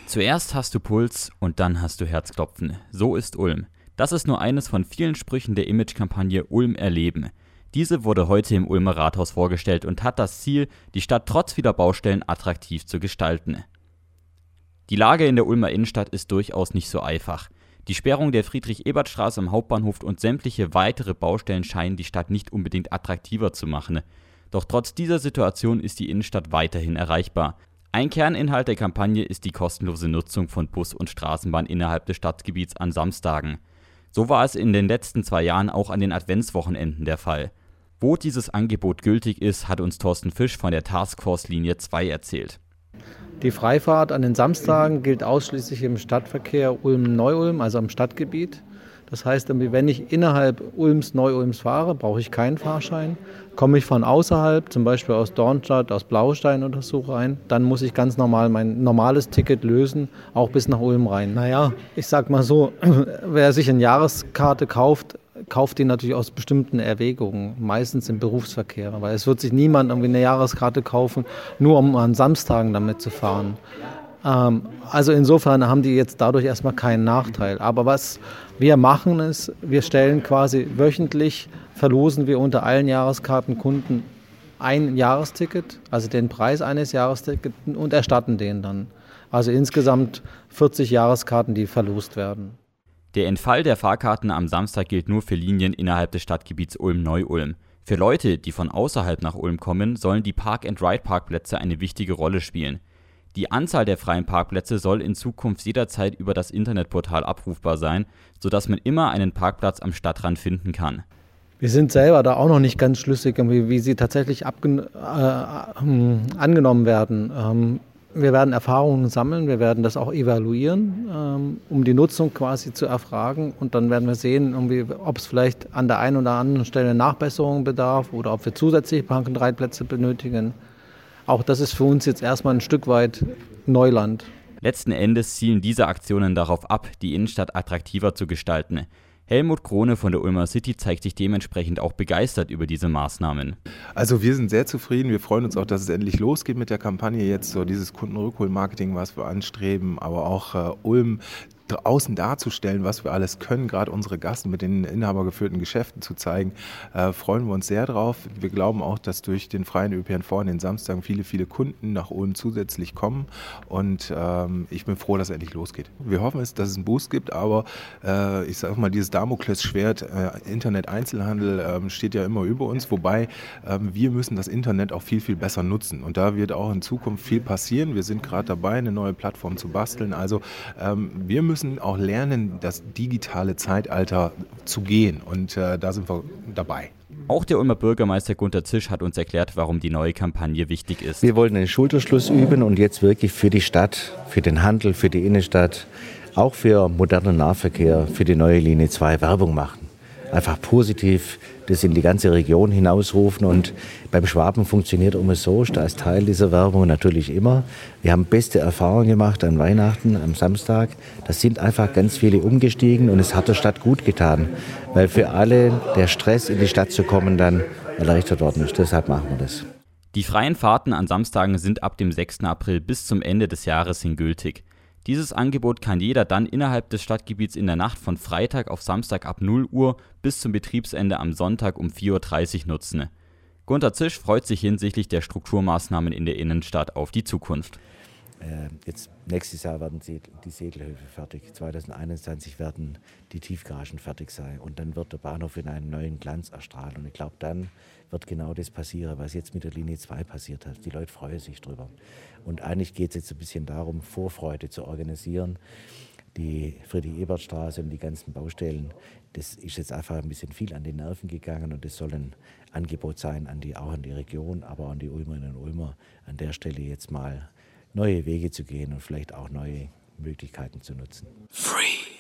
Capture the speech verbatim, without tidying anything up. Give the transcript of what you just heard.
Zuerst hast du Puls und dann hast du Herzklopfen. So ist Ulm. Das ist nur eines von vielen Sprüchen der Imagekampagne Ulm erleben. Diese wurde heute im Ulmer Rathaus vorgestellt und hat das Ziel, die Stadt trotz vieler Baustellen attraktiv zu gestalten. Die Lage in der Ulmer Innenstadt ist durchaus nicht so einfach. Die Sperrung der Friedrich-Ebert-Straße am Hauptbahnhof und sämtliche weitere Baustellen scheinen die Stadt nicht unbedingt attraktiver zu machen. Doch trotz dieser Situation ist die Innenstadt weiterhin erreichbar. Ein Kerninhalt der Kampagne ist die kostenlose Nutzung von Bus und Straßenbahn innerhalb des Stadtgebiets an Samstagen. So war es in den letzten zwei Jahren auch an den Adventswochenenden der Fall. Wo dieses Angebot gültig ist, hat uns Thorsten Fisch von der Taskforce Linie zwei erzählt. Die Freifahrt an den Samstagen gilt ausschließlich im Stadtverkehr Ulm-Neu-Ulm, also am Stadtgebiet. Das heißt, wenn ich innerhalb Ulms, Neu-Ulms fahre, brauche ich keinen Fahrschein. Komme ich von außerhalb, zum Beispiel aus Dornstadt, aus Blaustein oder so rein, dann muss ich ganz normal mein normales Ticket lösen, auch bis nach Ulm rein. Naja, ich sag mal so, wer sich eine Jahreskarte kauft, kauft die natürlich aus bestimmten Erwägungen, meistens im Berufsverkehr. Weil es wird sich niemand irgendwie eine Jahreskarte kaufen, nur um an Samstagen damit zu fahren. Ähm, also insofern haben die jetzt dadurch erstmal keinen Nachteil. Aber was wir machen ist, wir stellen quasi wöchentlich, verlosen wir unter allen Jahreskartenkunden ein Jahresticket, also den Preis eines Jahrestickets und erstatten den dann. Also insgesamt vierzig Jahreskarten, die verlost werden. Der Entfall der Fahrkarten am Samstag gilt nur für Linien innerhalb des Stadtgebiets Ulm-Neu-Ulm. Für Leute, die von außerhalb nach Ulm kommen, sollen die Park-and-Ride-Parkplätze eine wichtige Rolle spielen. Die Anzahl der freien Parkplätze soll in Zukunft jederzeit über das Internetportal abrufbar sein, sodass man immer einen Parkplatz am Stadtrand finden kann. Wir sind selber da auch noch nicht ganz schlüssig, wie, wie sie tatsächlich abgen- äh, angenommen werden. Ähm, wir werden Erfahrungen sammeln, wir werden das auch evaluieren, ähm, um die Nutzung quasi zu erfragen. Und dann werden wir sehen, ob es vielleicht an der einen oder anderen Stelle Nachbesserungen bedarf oder ob wir zusätzliche Park-and-Ride-Plätze benötigen. Auch das ist für uns jetzt erstmal ein Stück weit Neuland. Letzten Endes zielen diese Aktionen darauf ab, die Innenstadt attraktiver zu gestalten. Helmut Krone von der Ulmer City zeigt sich dementsprechend auch begeistert über diese Maßnahmen. Also wir sind sehr zufrieden. Wir freuen uns auch, dass es endlich losgeht mit der Kampagne jetzt, so dieses Kundenrückholmarketing, was wir anstreben, aber auch äh, Ulm außen darzustellen, was wir alles können, gerade unsere Gasten mit den inhabergeführten Geschäften zu zeigen, äh, freuen wir uns sehr drauf. Wir glauben auch, dass durch den freien Ö P N V an den Samstagen viele, viele Kunden nach Ulm zusätzlich kommen und ähm, ich bin froh, dass es endlich losgeht. Wir hoffen, es, dass es einen Boost gibt, aber äh, ich sage mal, dieses Damoklesschwert, äh, Internet-Einzelhandel äh, steht ja immer über uns, wobei äh, wir müssen das Internet auch viel, viel besser nutzen und da wird auch in Zukunft viel passieren. Wir sind gerade dabei, eine neue Plattform zu basteln, also ähm, wir müssen auch lernen, das digitale Zeitalter zu gehen und äh, da sind wir dabei. Auch der Ulmer Bürgermeister Gunter Zisch hat uns erklärt, warum die neue Kampagne wichtig ist. Wir wollten einen Schulterschluss üben und jetzt wirklich für die Stadt, für den Handel, für die Innenstadt, auch für modernen Nahverkehr, für die neue Linie zwei Werbung machen. Einfach positiv das in die ganze Region hinausrufen und beim Schwaben funktioniert immer so, da ist Teil dieser Werbung natürlich immer. Wir haben beste Erfahrungen gemacht an Weihnachten, am Samstag. Da sind einfach ganz viele umgestiegen und es hat der Stadt gut getan, weil für alle der Stress in die Stadt zu kommen dann erleichtert worden ist. Deshalb machen wir das. Die freien Fahrten an Samstagen sind ab dem sechsten April bis zum Ende des Jahres hin gültig. Dieses Angebot kann jeder dann innerhalb des Stadtgebiets in der Nacht von Freitag auf Samstag ab null Uhr bis zum Betriebsende am Sonntag um vier Uhr dreißig nutzen. Gunter Zisch freut sich hinsichtlich der Strukturmaßnahmen in der Innenstadt auf die Zukunft. Äh, jetzt nächstes Jahr werden die Segelhöfe fertig. zwanzig einundzwanzig werden die Tiefgaragen fertig sein. Und dann wird der Bahnhof in einen neuen Glanz erstrahlen. Und ich glaube, dann wird genau das passieren, was jetzt mit der Linie zwei passiert hat. Die Leute freuen sich drüber. Und eigentlich geht es jetzt ein bisschen darum, Vorfreude zu organisieren. Die Friedrich-Ebert-Straße und die ganzen Baustellen, das ist jetzt einfach ein bisschen viel an die Nerven gegangen. Und das soll ein Angebot sein, an die, auch an die Region, aber auch an die Ulmerinnen und Ulmer, an der Stelle jetzt mal neue Wege zu gehen und vielleicht auch neue Möglichkeiten zu nutzen. Free.